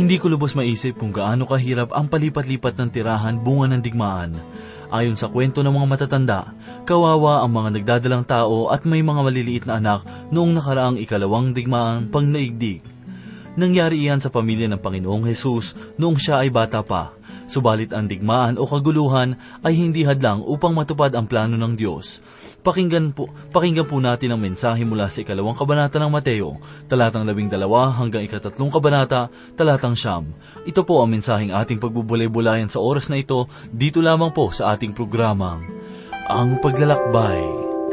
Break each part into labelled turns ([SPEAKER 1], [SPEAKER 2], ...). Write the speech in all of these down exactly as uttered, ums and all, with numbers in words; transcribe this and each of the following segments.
[SPEAKER 1] Hindi ko lubos maisip kung gaano kahirap ang palipat-lipat ng tirahan bunga ng digmaan. Ayon sa kwento ng mga matatanda, kawawa ang mga nagdadalang tao at may mga maliliit na anak noong nakaraang ikalawang digmaan pang naigdig. Nangyari iyan sa pamilya ng Panginoong Hesus noong siya ay bata pa. Subalit ang digmaan o kaguluhan ay hindi hadlang upang matupad ang plano ng Diyos. Pakinggan po, pakinggan po natin ang mensahe mula sa ikalawang kabanata ng Mateo, talatang labing dalawa hanggang ikatatlong kabanata, talatang siyam. Ito po ang mensaheng ating pagbubulay-bulayan sa oras na ito, dito lamang po sa ating programang, Ang Paglalakbay.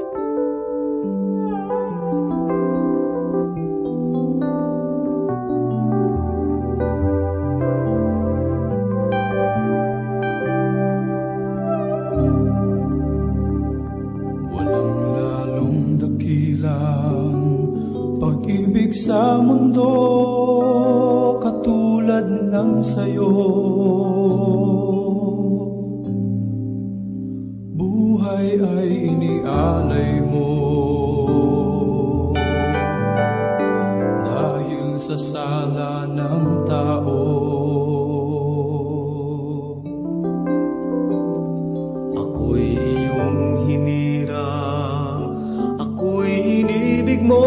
[SPEAKER 2] Sa mundo katulad ng sayo, buhay ay inialay mo dahil sa sala ng tao. Ako'y iyong hinira, ako'y inibig mo,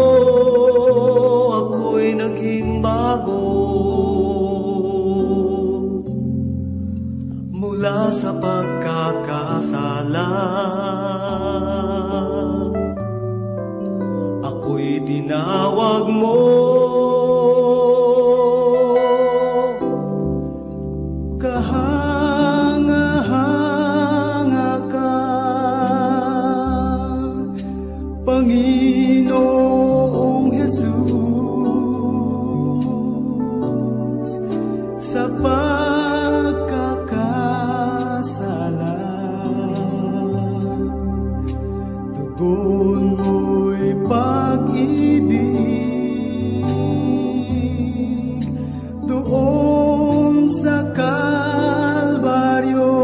[SPEAKER 2] naging bago mula sa pagkakasala. Ako'y tinawag mo, kahanga-hanga ka, Panginoong Hesus. Sa pagkakasala, tugon mo'y pag-ibig doon sa Kalbaryo.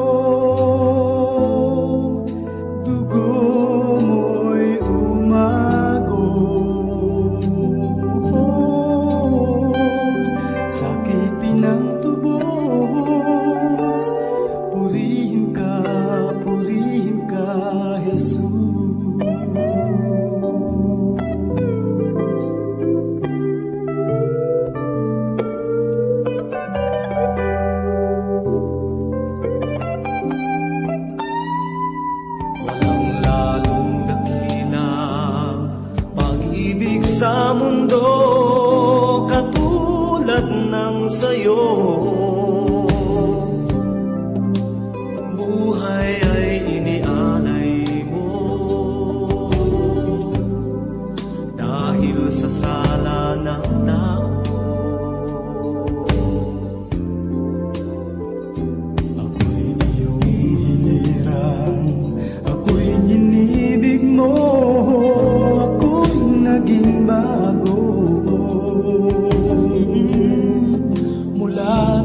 [SPEAKER 2] Dugo mo'y umagos, sakit pinang purihin ka, purihin ka, Jesus. Walang lalong dakila pag-ibig sa mundo katulad ng sayo. Buhay ay inialay mo dahil sa sala ng tao. Ako'y iyong hinirang, ako'y inibig mo, ako'y naging bago mula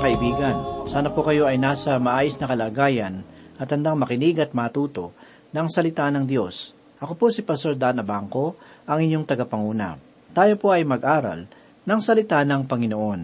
[SPEAKER 3] kaibigan, sana po kayo ay nasa maayos na kalagayan at handang makinig at matuto ng salita ng Diyos. Ako po si Pastor Dan Abangco, ang inyong tagapanguna. Tayo po ay mag-aral ng salita ng Panginoon.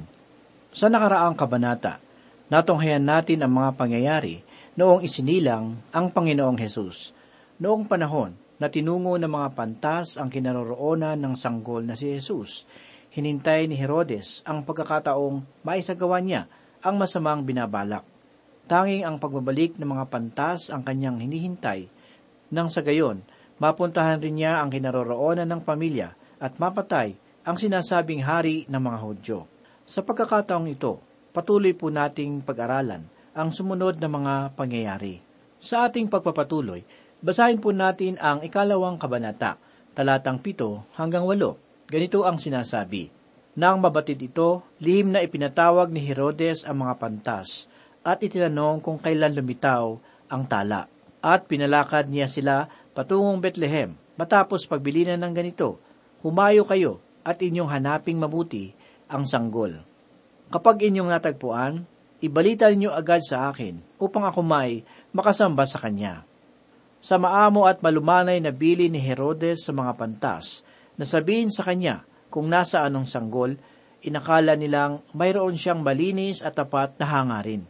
[SPEAKER 3] Sa nakaraang kabanata, natunghayan natin ang mga pangyayari noong isinilang ang Panginoong Hesus. Noong panahon na tinungo ng mga pantas ang kinaroroonan ng sanggol na si Hesus, hinintay ni Herodes ang pagkakataong maisagawa niya ang masamang binabalak. Tanging ang pagbabalik ng mga pantas ang kanyang hinihintay, nang sa gayon, mapuntahan rin niya ang kinaroroonan ng pamilya at mapatay ang sinasabing hari ng mga Hudyo. Sa pagkakataong ito, patuloy po nating pag-aralan ang sumunod na mga pangyayari. Sa ating pagpapatuloy, basahin po natin ang ikalawang kabanata, talatang pito hanggang walo. Ganito ang sinasabi. Nang mabatid ito, lihim na ipinatawag ni Herodes ang mga pantas at itinanong kung kailan lumitaw ang tala. At pinalakad niya sila patungong Bethlehem. Matapos pagbilinan ng ganito, humayo kayo at inyong hanaping mabuti ang sanggol. Kapag inyong natagpuan, ibalita ninyo agad sa akin upang ako may makasamba sa kanya. Sa maamo at malumanay na bili ni Herodes sa mga pantas, nasabihin sa kanya kung nasa anong sanggol, inakala nilang mayroon siyang malinis at tapat na hangarin.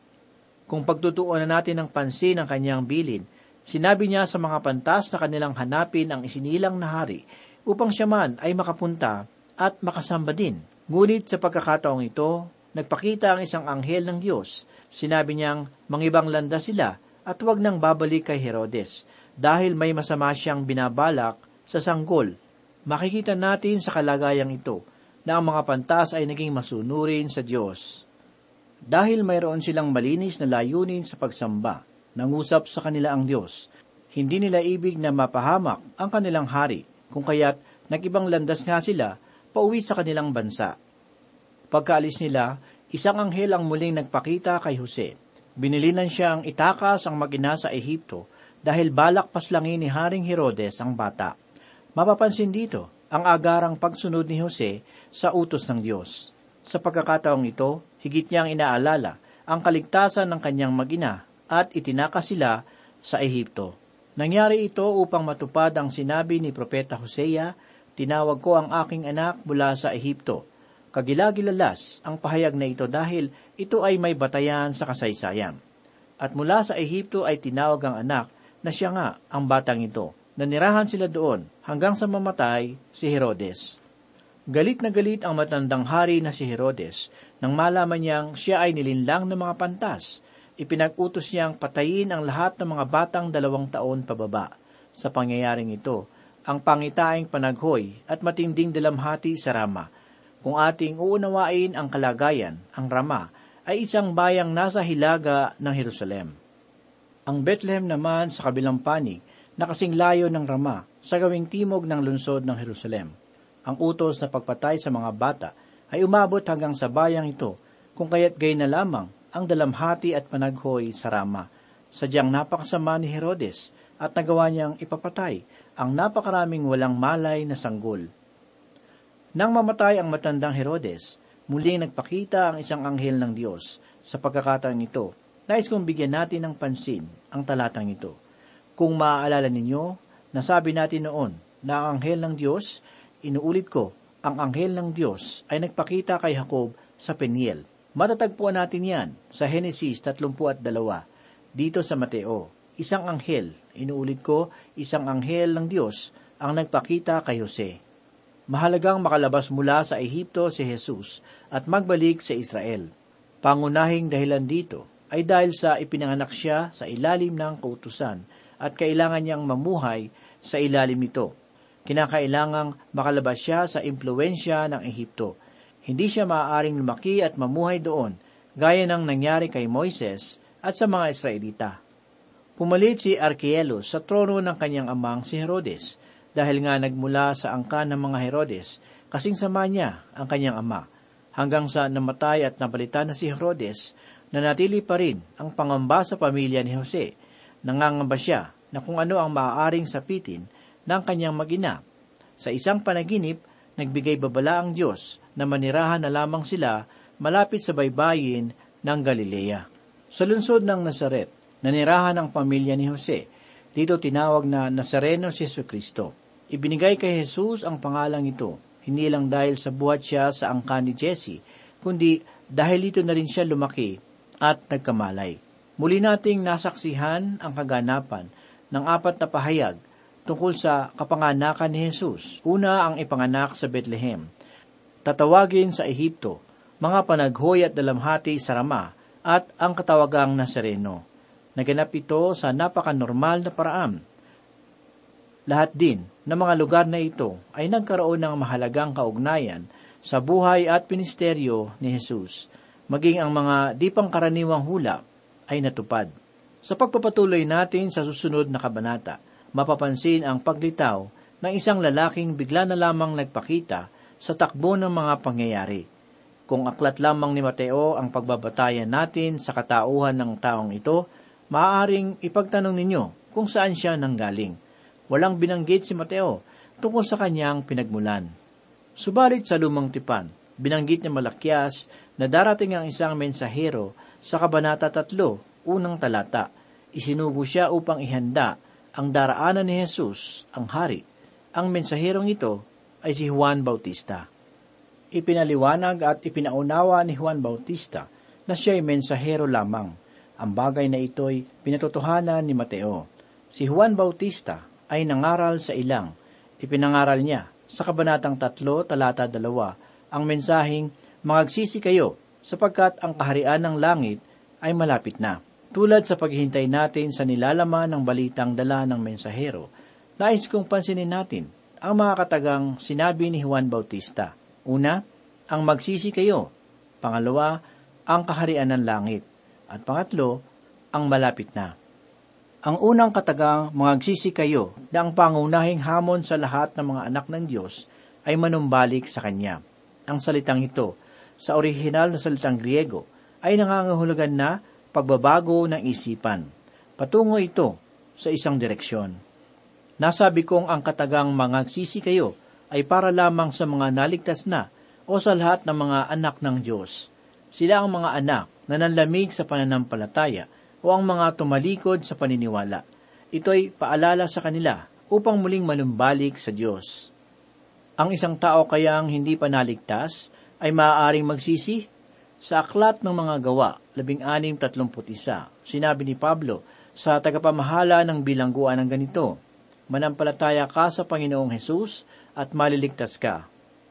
[SPEAKER 3] Kung pagtutuunan natin ng pansin ang kanyang bilin, sinabi niya sa mga pantas na kanilang hanapin ang isinilang na hari upang siya man ay makapunta at makasamba din. Ngunit sa pagkakataong ito, nagpakita ang isang anghel ng Diyos. Sinabi niyang mangibang landas sila at huwag nang babalik kay Herodes dahil may masama siyang binabalak sa sanggol. Makikita natin sa kalagayang ito na ang mga pantas ay naging masunurin sa Diyos. Dahil mayroon silang malinis na layunin sa pagsamba, nangusap sa kanila ang Diyos. Hindi nila ibig na mapahamak ang kanilang hari, kung kaya't nag-ibang landas nga sila pauwi sa kanilang bansa. Pagkaalis nila, isang anghel ang muling nagpakita kay Jose. Binilinan siyang itakas ang mag-ina sa Ehipto dahil balak paslangin ni Haring Herodes ang bata. Mapapansin dito ang agarang pagsunod ni Jose sa utos ng Diyos. Sa pagkakataong ito, higit niyang inaalala ang kaligtasan ng kanyang mag-ina at itinakas sila sa Ehipto. Nangyari ito upang matupad ang sinabi ni Propeta Hosea, "Tinawag ko ang aking anak mula sa Ehipto." Kagilagilalas ang pahayag na ito dahil ito ay may batayan sa kasaysayan. At mula sa Ehipto ay tinawag ang anak na siya nga ang batang ito. Nanirahan sila doon hanggang sa mamatay si Herodes. Galit na galit ang matandang hari na si Herodes nang malaman niyang siya ay nilinlang ng mga pantas. Ipinag-utos niyang patayin ang lahat ng mga batang dalawang taon pababa. Sa pangyayaring ito, ang pangitaing panaghoy at matinding dalamhati sa Rama. Kung ating uunawain ang kalagayan, ang Rama ay isang bayang nasa hilaga ng Jerusalem. Ang Bethlehem naman sa kabilang panig na kasing layo ng Rama sa gawing timog ng lungsod ng Jerusalem. Ang utos na pagpatay sa mga bata ay umabot hanggang sa bayang ito, kung kaya't gay na lamang ang dalamhati at panaghoy sa Rama. Sadyang napakasama ni Herodes at nagawa niyang ipapatay ang napakaraming walang malay na sanggol. Nang mamatay ang matandang Herodes, muling nagpakita ang isang anghel ng Diyos. Sa pagkakataon ito, nais kong bigyan natin ng pansin ang talatang ito. Kung maaalala ninyo, nasabi natin noon na ang anghel ng Diyos, inuulit ko, ang anghel ng Diyos ay nagpakita kay Jacob sa Peniel. Matatagpuan natin yan sa Henesis thirty-two. Dito sa Mateo, isang anghel, inuulit ko, isang anghel ng Diyos ang nagpakita kay Jose. Mahalagang makalabas mula sa Ehipto si Jesus at magbalik sa Israel. Pangunahing dahilan dito ay dahil sa ipinanganak siya sa ilalim ng kautusan at kailangan niyang mamuhay sa ilalim nito. Kinakailangang makalabas siya sa impluwensya ng Ehipto. Hindi siya maaaring lumaki at mamuhay doon, gaya ng nangyari kay Moises at sa mga Israelita. Pumalit si Arkelos sa trono ng kanyang amang si Herodes, dahil nga nagmula sa angkan ng mga Herodes, kasing sama niya ang kanyang ama. Hanggang sa namatay at napalitan na si Herodes, nanatili pa rin ang pangamba sa pamilya ni Jose. Nangangamba siya na kung ano ang maaaring sapitin ng kanyang mag-ina. Sa isang panaginip, nagbigay babala ang Diyos na manirahan na lamang sila malapit sa baybayin ng Galilea. Sa lungsod ng Nazaret, nanirahan ang pamilya ni Jose. Dito tinawag na Nazareno si Jesucristo. Ibinigay kay Jesus ang pangalang ito, hindi lang dahil sa buhat siya sa angkan ni Jesse, kundi dahil dito na rin siya lumaki at nagkamalay. Muli nating nasaksihan ang kaganapan ng apat na pahayag tungkol sa kapanganakan ni Jesus. Una, ang ipanganak sa Bethlehem. Tatawagin sa Ehipto, mga panaghoy at dalamhati sa Rama, at ang katawagang Nazareno. Naganap ito sa napaka-normal na paraan. Lahat din ng mga lugar na ito ay nagkaroon ng mahalagang kaugnayan sa buhay at ministeryo ni Jesus, maging ang mga di pangkaraniwang hula ay natupad. Sa pagpapatuloy natin sa susunod na kabanata, mapapansin ang paglitaw ng isang lalaking bigla na lamang nagpakita sa takbo ng mga pangyayari. Kung aklat lamang ni Mateo ang pagbabatayan natin sa katauhan ng taong ito, maaaring ipagtanong ninyo kung saan siya nanggaling. Walang binanggit si Mateo tungkol sa kanyang pinagmulan. Subalit sa Lumang Tipan, binanggit ni Malakias na darating ang isang mensahero sa Kabanata tatlo, unang talata. Isinugo siya upang ihanda ang daraanan ni Jesus, ang hari. Ang mensaherong ito ay si Juan Bautista. Ipinaliwanag at ipinaunawa ni Juan Bautista na siya ay mensahero lamang. Ang bagay na ito'y pinatotohanan ni Mateo. Si Juan Bautista ay nangaral sa ilang. Ipinangaral niya sa Kabanatang tatlo, talata dalawa, ang mensaheng, "Magagsisi kayo, sapagkat ang kaharian ng langit ay malapit na." Tulad sa paghihintay natin sa nilalaman ng balitang dala ng mensahero, nais kong pansinin natin ang mga katagang sinabi ni Juan Bautista. Una, ang magsisi kayo. Pangalawa, ang kaharian ng langit. At pangatlo, ang malapit na. Ang unang katagang magsisi kayo na ang pangunahing hamon sa lahat ng mga anak ng Diyos ay manumbalik sa Kanya. Ang salitang ito, sa orihinal na salitang Griego, ay nangangahulugan na pagbabago ng isipan. Patungo ito sa isang direksyon. Nasabi kong ang katagang magsisi kayo ay para lamang sa mga naligtas na o sa lahat ng mga anak ng Diyos. Sila ang mga anak na nanlamig sa pananampalataya o ang mga tumalikod sa paniniwala. Ito'y paalala sa kanila upang muling manumbalik sa Diyos. Ang isang tao kayang hindi pa naligtas ay maaaring magsisi? Sa aklat ng mga gawa, labing anim tatlumput isa, sinabi ni Pablo sa tagapamahala ng bilangguan ng ganito, "Manampalataya ka sa Panginoong Hesus at maliligtas ka."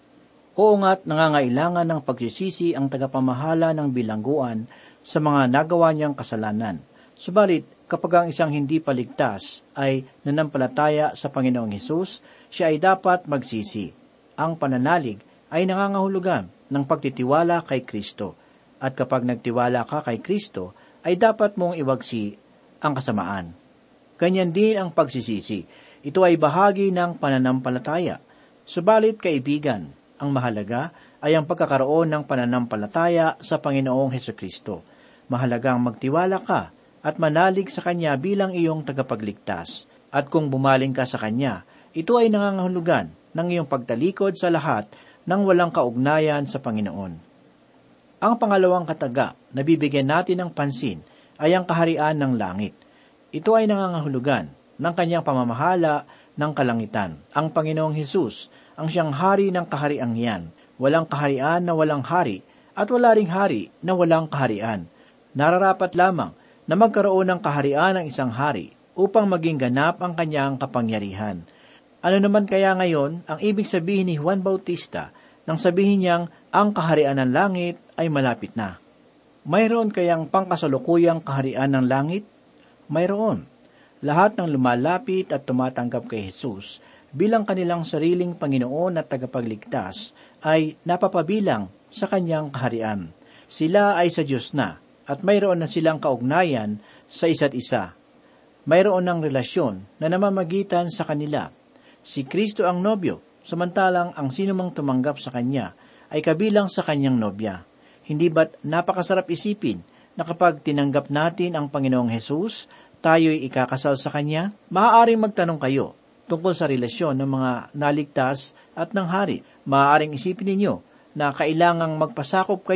[SPEAKER 3] Oo nga't nangangailangan ng pagsisisi ang tagapamahala ng bilangguan sa mga nagawa niyang kasalanan. Subalit, kapag ang isang hindi paligtas ay nanampalataya sa Panginoong Hesus, siya ay dapat magsisi. Ang pananalig ay nangangahulugan ng pagtitiwala kay Kristo. At kapag nagtiwala ka kay Kristo, ay dapat mong iwagsi ang kasamaan. Ganyan din ang pagsisisi. Ito ay bahagi ng pananampalataya. Subalit, kaibigan, ang mahalaga ay ang pagkakaroon ng pananampalataya sa Panginoong Hesukristo. Mahalagang magtiwala ka at manalig sa Kanya bilang iyong tagapagligtas. At kung bumaling ka sa Kanya, ito ay nangangahulugan ng iyong pagtalikod sa lahat ng walang kaugnayan sa Panginoon. Ang pangalawang kataga na bibigyan natin ng pansin ay ang kaharian ng langit. Ito ay nangangahulugan ng Kanyang pamamahala ng kalangitan. Ang Panginoong Hesus ang siyang hari ng kahariang yan. Walang kaharian na walang hari at wala ring hari na walang kaharian. Nararapat lamang na magkaroon ng kaharian ng isang hari upang maging ganap ang kanyang kapangyarihan. Ano naman kaya ngayon ang ibig sabihin ni Juan Bautista nang sabihin niyang ang kaharian ng langit ay malapit na? Mayroon kayang pangkasalukuyang kaharian ng langit? Mayroon. Lahat ng lumalapit at tumatanggap kay Jesus bilang kanilang sariling Panginoon at tagapagligtas ay napapabilang sa Kanyang kaharian. Sila ay sa Diyos na at mayroon na silang kaugnayan sa isa't isa. Mayroon ng relasyon na namamagitan sa kanila. Si Kristo ang nobyo, samantalang ang sinumang tumanggap sa Kanya ay kabilang sa Kanyang nobya. Hindi ba't napakasarap isipin na kapag tinanggap natin ang Panginoong Hesus, tayo'y ikakasal sa Kanya? Maaaring magtanong kayo tungkol sa relasyon ng mga naligtas at ng hari. Maaaring isipin ninyo na kailangang magpasakop kayo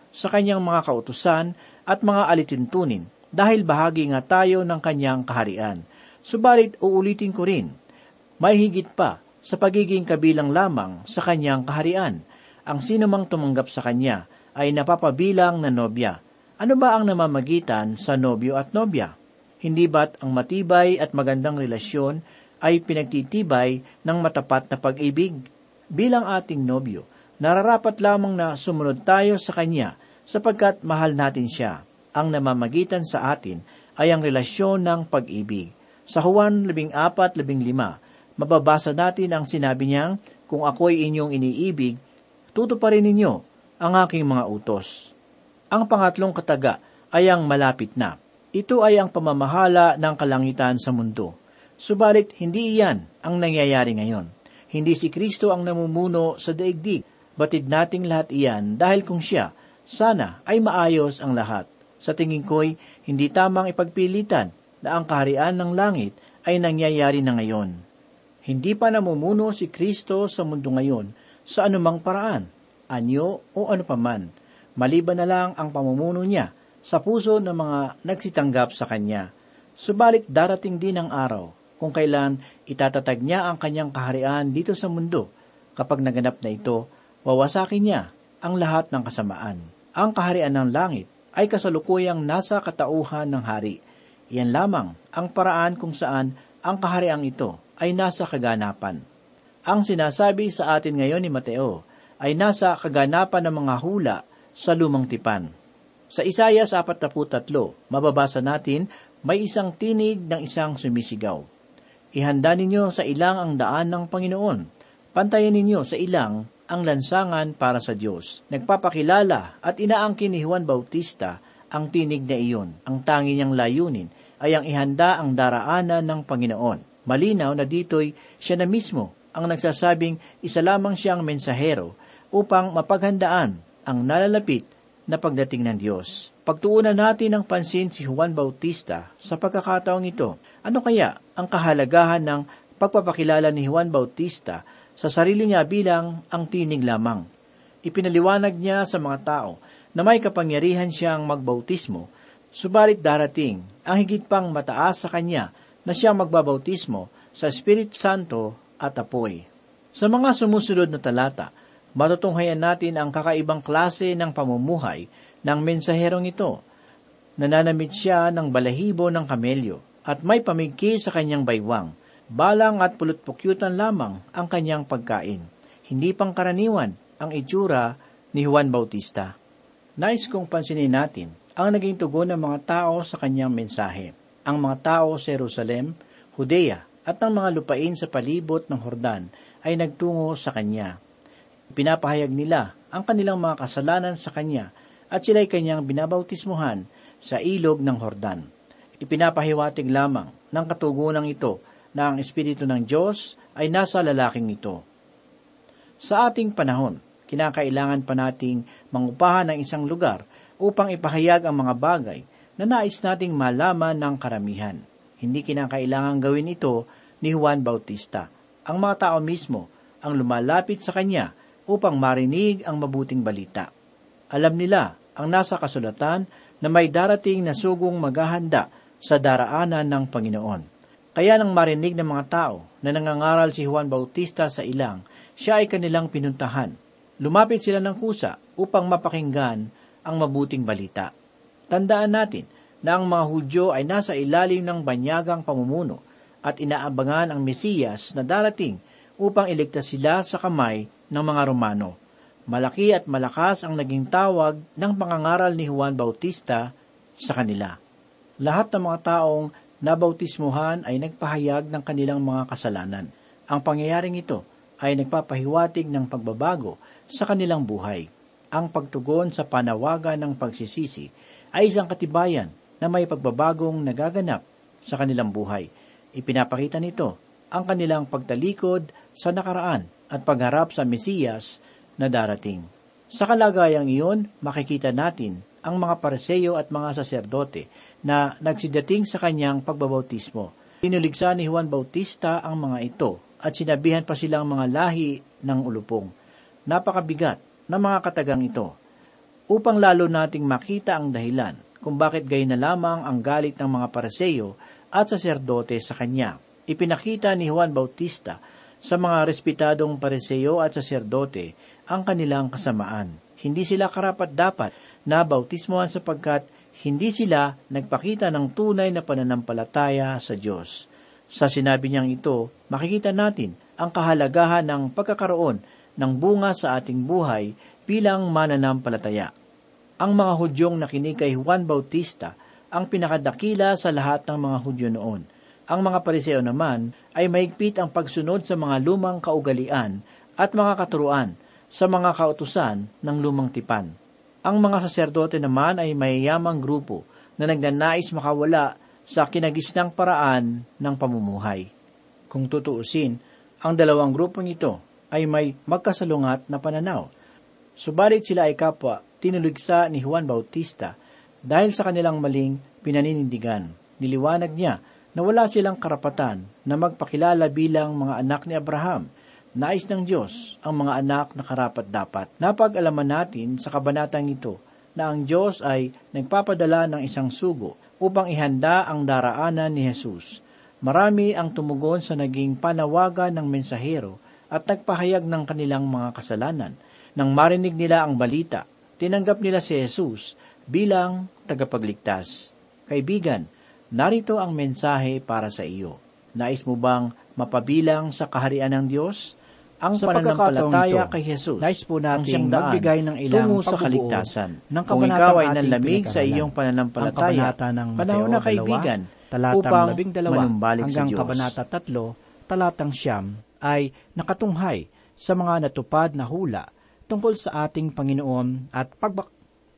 [SPEAKER 3] sa kanyang mga kautusan at mga alituntunin dahil bahagi nga tayo ng kanyang kaharian. Subalit uulitin ko rin, may higit pa sa pagiging kabilang lamang sa kanyang kaharian. Ang sinumang tumanggap sa kanya ay napapabilang na nobya. Ano ba ang namamagitan sa nobyo at nobya? Hindi ba't ang matibay at magandang relasyon ay pinagtitibay ng matapat na pag-ibig? Bilang ating nobyo, nararapat lamang na sumunod tayo sa kanya sapagkat mahal natin siya. Ang namamagitan sa atin ay ang relasyon ng pag-ibig. Sa Juan four fifteen, mababasa natin ang sinabi niyang, kung ako'y inyong iniibig, tutuparin ninyo ang aking mga utos. Ang pangatlong kataga ay ang malapit na. Ito ay ang pamamahala ng kalangitan sa mundo. Subalit, hindi iyan ang nangyayari ngayon. Hindi si Kristo ang namumuno sa daigdig. Batid nating lahat iyan dahil kung siya, sana ay maayos ang lahat. Sa tingin ko'y hindi tamang ipagpilitan na ang kaharian ng langit ay nangyayari na ngayon. Hindi pa namumuno si Kristo sa mundo ngayon sa anumang paraan, anyo o ano paman, maliban na lang ang pamumuno niya sa puso ng mga nagsitanggap sa kanya. Subalit darating din ang araw kung kailan itatatag niya ang kanyang kaharian dito sa mundo. Kapag naganap na ito, wawasakin niya ang lahat ng kasamaan. Ang kaharian ng langit ay kasalukuyang nasa katauhan ng hari. Iyan lamang ang paraan kung saan ang kahariang ito ay nasa kaganapan. Ang sinasabi sa atin ngayon ni Mateo ay nasa kaganapan ng mga hula sa lumang tipan. Sa Isaiah forty-three, mababasa natin, may isang tinig ng isang sumisigaw. Ihanda ninyo sa ilang ang daan ng Panginoon. Pantayan ninyo sa ilang ang lansangan para sa Diyos. Nagpapakilala at inaangkin ni Juan Bautista ang tinig na iyon. Ang tangi niyang layunin ay ang ihanda ang daraanan ng Panginoon. Malinaw na dito'y siya na mismo ang nagsasabing isa lamang siyang mensahero upang mapaghandaan ang nalalapit na pagdating ng Diyos. Pagtuunan natin ng pansin si Juan Bautista sa pagkakataong ito. Ano kaya ang kahalagahan ng pagpapakilala ni Juan Bautista sa sarili niya bilang ang tinig lamang? Ipinaliwanag niya sa mga tao na may kapangyarihan siyang magbautismo, subalit darating ang higit pang mataas sa kanya na siyang magbabautismo sa Espiritu Santo at apoy. Sa mga sumusunod na talata, matutunghayan natin ang kakaibang klase ng pamumuhay ng mensaherong ito. Nananamit siya ng balahibo ng kamelyo at may pamigki sa kanyang baywang. Balang at pulutpukyutan lamang ang kanyang pagkain. Hindi pangkaraniwan ang itsura ni Juan Bautista. Nais kong pansinin natin ang naging tugon ng mga tao sa kanyang mensahe. Ang mga tao sa Jerusalem, Judea at ang mga lupain sa palibot ng Jordan ay nagtungo sa kanya. Pinapahayag nila ang kanilang mga kasalanan sa kanya at sila'y kanyang binabautismuhan sa ilog ng Jordan. Ipinapahiwatig lamang ng katugunang ito na ang Espiritu ng Diyos ay nasa lalaking ito. Sa ating panahon, kinakailangan pa nating mangupahan ng isang lugar upang ipahayag ang mga bagay na nais nating malaman ng karamihan. Hindi kinakailangan gawin ito ni Juan Bautista. Ang mga tao mismo ang lumalapit sa kanya upang marinig ang mabuting balita. Alam nila ang nasa kasulatan na may darating na sugong maghahanda sa daraanan ng Panginoon. Kaya nang marinig ng mga tao na nangangaral si Juan Bautista sa ilang, siya ay kanilang pinuntahan. Lumapit sila ng kusa upang mapakinggan ang mabuting balita. Tandaan natin na ang mga Hudyo ay nasa ilalim ng banyagang pamumuno at inaabangan ang Mesiyas na darating upang iligtas sila sa kamay ng mga Romano. Malaki at malakas ang naging tawag ng pangangaral ni Juan Bautista sa kanila. Lahat ng mga taong nabautismuhan ay nagpahayag ng kanilang mga kasalanan. Ang pangyayaring ito ay nagpapahiwatig ng pagbabago sa kanilang buhay. Ang pagtugon sa panawagan ng pagsisisi ay isang katibayan na may pagbabagong nagaganap sa kanilang buhay. Ipinapakita nito ang kanilang pagtalikod sa nakaraan at pagharap sa Mesiyas na darating. Sa kalagayang iyon, makikita natin ang mga Pariseo at mga saserdote na nagsidating sa kanyang pagbabautismo. Pinuligsa ni Juan Bautista ang mga ito at sinabihan pa silang mga lahi ng ulupong. Napakabigat na mga katagang ito. upang lalo nating makita ang dahilan kung bakit gayon na lamang ang galit ng mga Pariseo at saserdote sa kanya. Ipinakita ni Juan Bautista sa mga respetadong Pariseo at saserdote ang kanilang kasamaan. Hindi sila karapat-dapat na bautismohan sapagkat hindi sila nagpakita ng tunay na pananampalataya sa Diyos. Sa sinabi niyang ito, makikita natin ang kahalagahan ng pagkakaroon ng bunga sa ating buhay bilang mananampalataya. Ang mga Hudyong nakinig kay Juan Bautista ang pinakadakila sa lahat ng mga Hudyo noon. Ang mga Pariseo naman ay mahigpit ang pagsunod sa mga lumang kaugalian at mga katuruan sa mga kautusan ng lumang tipan. Ang mga saserdote naman ay mayayamang grupo na nagnanais makawala sa kinagisnang paraan ng pamumuhay. Kung tutuusin, ang dalawang grupong ito ay may magkasalungat na pananaw. Subalit sila ay kapwa tinuligsa ni Juan Bautista dahil sa kanilang maling pinaninindigan. Niliwanag niya na wala silang karapatan na magpakilala bilang mga anak ni Abraham. Nais ng Diyos ang mga anak na karapat-dapat. Napag-alaman natin sa kabanatang ito na ang Diyos ay nagpapadala ng isang sugo upang ihanda ang daraanan ni Jesus. Marami ang tumugon sa naging panawagan ng mensahero at nagpahayag ng kanilang mga kasalanan. Nang marinig nila ang balita, tinanggap nila si Jesus bilang tagapagligtas. Kaibigan, narito ang mensahe para sa iyo. Nais mo bang mapabilang sa kaharian ng Diyos? Ang
[SPEAKER 4] Sa
[SPEAKER 3] pananampalataya
[SPEAKER 4] pagkakataong
[SPEAKER 3] kay Jesus,
[SPEAKER 4] nais po
[SPEAKER 3] ang
[SPEAKER 4] nating
[SPEAKER 3] siyang daan
[SPEAKER 4] magbigay ng ilang
[SPEAKER 3] tungo sa
[SPEAKER 4] pagbubuo
[SPEAKER 3] kaligtasan.
[SPEAKER 4] ng
[SPEAKER 3] Kung
[SPEAKER 4] kabanatang
[SPEAKER 3] ikaw ay
[SPEAKER 4] ating
[SPEAKER 3] nanlamig sa
[SPEAKER 4] pinag-aralan.
[SPEAKER 3] iyong pananampalataya,
[SPEAKER 4] Ang kabanata ng Mateo
[SPEAKER 3] panahon na
[SPEAKER 4] dalawa,
[SPEAKER 3] kaibigan,
[SPEAKER 4] talatang
[SPEAKER 3] upang
[SPEAKER 4] labing dalawa
[SPEAKER 3] manumbalik sa
[SPEAKER 4] hanggang
[SPEAKER 3] Diyos.
[SPEAKER 4] kabanata tatlo, talatang siyam, ay nakatunghay sa mga natupad na hula tungkol sa ating Panginoon at pagbak.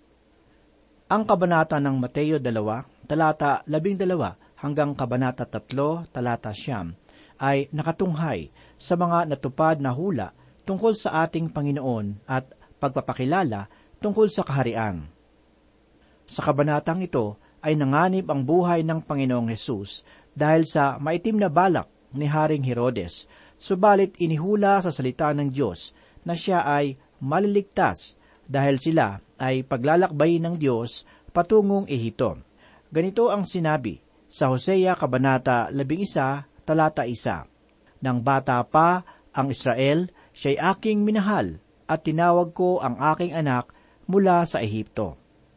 [SPEAKER 4] Ang kabanata ng Mateo dalawa, talata labing dalawa hanggang kabanata tatlo, talata siyam, ay nakatunghay sa mga natupad na hula tungkol sa ating Panginoon at pagpapakilala tungkol sa kaharian. Sa kabanatang ito ay nanganib ang buhay ng Panginoong Hesus dahil sa maitim na balak ni Haring Herodes, subalit inihula sa salita ng Diyos na siya ay maliligtas dahil sila ay paglalakbayin ng Diyos patungong Ehipto. Ganito ang sinabi sa Hosea kabanata labing isa, talata isa. Nang bata pa ang Israel, siya'y aking minahal at tinawag ko ang aking anak mula sa Ehipto.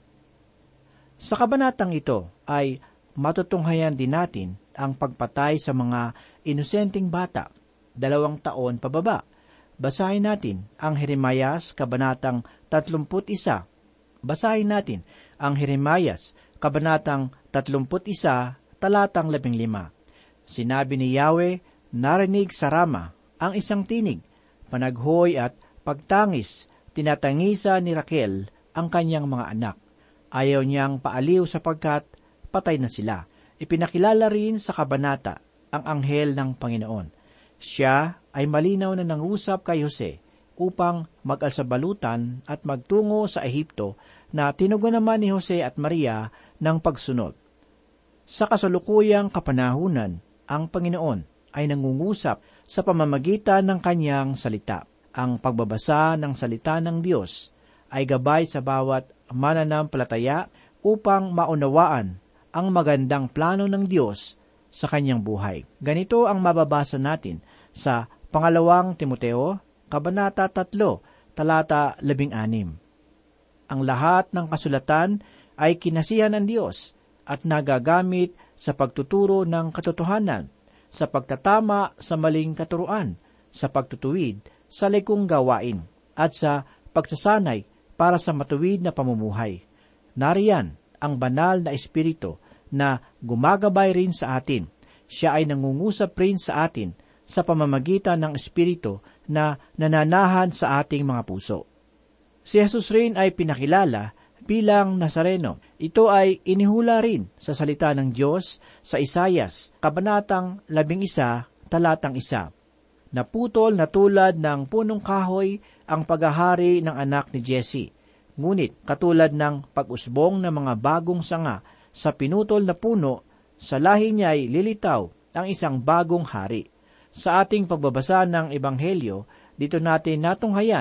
[SPEAKER 4] Sa kabanatang ito ay matutunghayan din natin ang pagpatay sa mga inosenteng bata, dalawang taon pababa. Basahin natin ang Jeremias kabanatang tatlumput isa. Basahin natin ang Jeremias kabanatang tatlumput isa, talatang labing lima. Sinabi ni Yahweh, narinig sa Rama ang isang tinig, panaghoy at pagtangis, tinatangisa ni Raquel ang kanyang mga anak. Ayaw niyang paaliw sapagkat patay na sila. Ipinakilala rin sa kabanata ang anghel ng Panginoon. Siya ay malinaw na nangusap kay Jose upang mag-alsabalutan at magtungo sa Ehipto na tinugon naman ni Jose at Maria ng pagsunod. Sa kasalukuyang kapanahunan, ang Panginoon ay nangungusap sa pamamagitan ng kanyang salita. Ang pagbabasa ng salita ng Diyos ay gabay sa bawat mananampalataya upang maunawaan ang magandang plano ng Diyos sa kanyang buhay. Ganito ang mababasa natin sa pangalawang Timoteo, kabanata tatlo, talata labing anim. Ang lahat ng kasulatan ay kinasihan ng Diyos at nagagamit sa pagtuturo ng katotohanan, sa pagtatama sa maling katuruan, sa pagtutuwid sa likong gawain, at sa pagsasanay para sa matuwid na pamumuhay. Nariyan ang banal na Espiritu na gumagabay rin sa atin. Siya ay nangungusap rin sa atin sa pamamagitan ng Espiritu na nananahan sa ating mga puso. Si Jesus rin ay pinakilala bilang Nazareno. Ito ay inihula rin sa salita ng Diyos sa Isayas, kabanatang labing isa, talatang isa. Naputol na tulad ng punong kahoy ang paghahari ng anak ni Jesse. Ngunit katulad ng pag-usbong ng mga bagong sanga sa pinutol na puno, sa lahi niya ay lilitaw ang isang bagong hari. Sa ating pagbabasa ng Ebanghelyo, dito natin natunghayan